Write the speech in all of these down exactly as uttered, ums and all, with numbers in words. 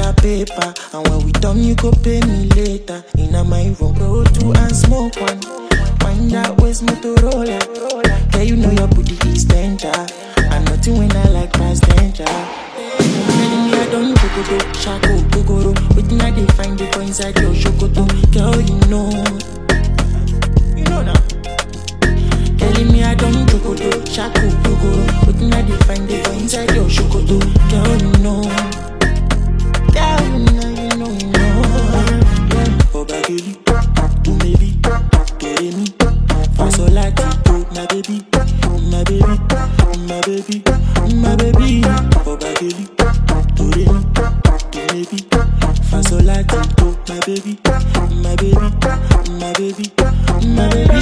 a paper, and when we done, you go pay me later. In a my room, roll two and smoke one. Find out where's Motorola. Yeah, you know your booty is danger, and nothing when I like past danger. Telling me I don't go go go, shako go go go. Waiting I they find it for inside your shokoto. Girl, you know, you know now. Telling me I don't go go go, shako go go go. Waiting I they find it for inside your shokoto. Girl, you know, girl, you know, you know, you know. Oh, bageli, to maybe, get me, fasolati, my baby, my baby, my baby, my baby. Oh, bageli, to me, to maybe, fasolati, my baby, my baby, my baby, my baby.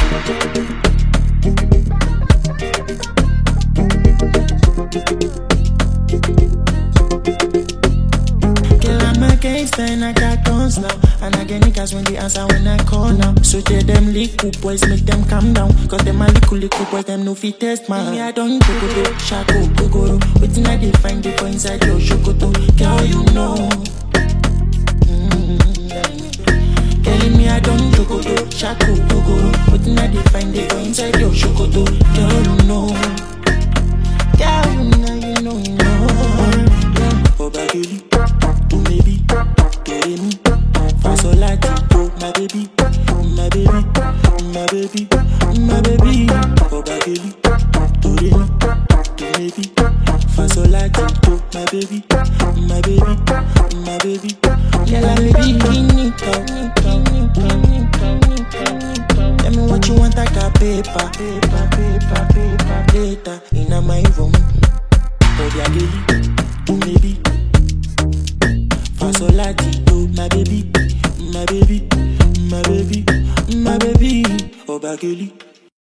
And I got guns now, and I get niggas when they answer when I call now. So tell them little boys, make them calm down, cause them a little little boys, them no fit test man. Me I don't go go go, shako go go go. Waiting I they find it for inside your shokoto. Girl, you know. Mm-hmm. Telling me I don't go go go, shako go go go. Waiting I they find it for inside your shokoto. Girl, you know. Girl, you know, you know, you know. Oh, bageli, to maybe. Fasolati, my baby, my baby, my baby, my baby. Oh, bageli, to me, to maybe. Fasolati, my baby, my baby, my baby. Girl, I'm baby, tell me what you want, I got paper, paper, paper, paper, later in my room. Oh, bageli, to maybe. Fasolati, my baby, my baby, my baby, my baby. Oh, bageli.